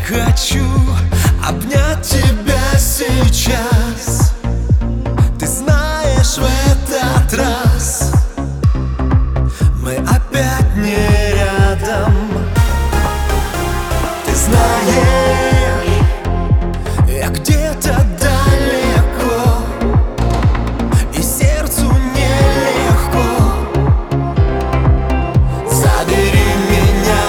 хочу обнять тебя сейчас. Ты знаешь, в этот раз мы опять не рядом. Ты знаешь, я где-то далеко, и сердцу нелегко. Забери меня,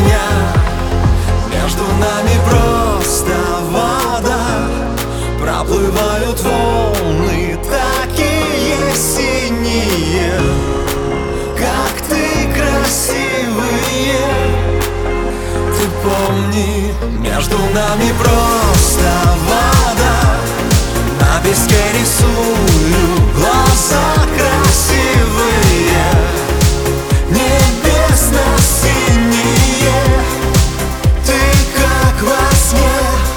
между нами просто вода. Проплывают волны такие синие, как ты красивые. Ты помни, между нами просто вода. На песке рисую глаза красивые, небесно-синие. Ты как во сне.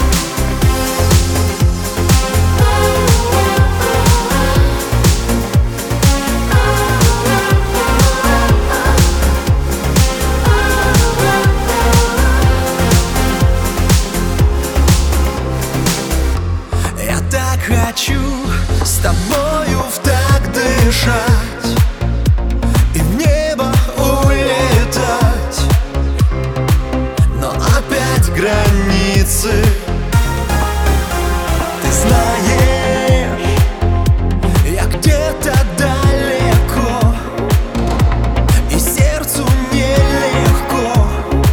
Хочу с тобою в так дышать и в небо улетать, но опять границы. Ты знаешь, я где-то далеко, и сердцу нелегко.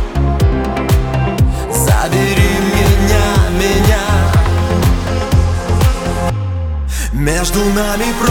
Забери меня, между нами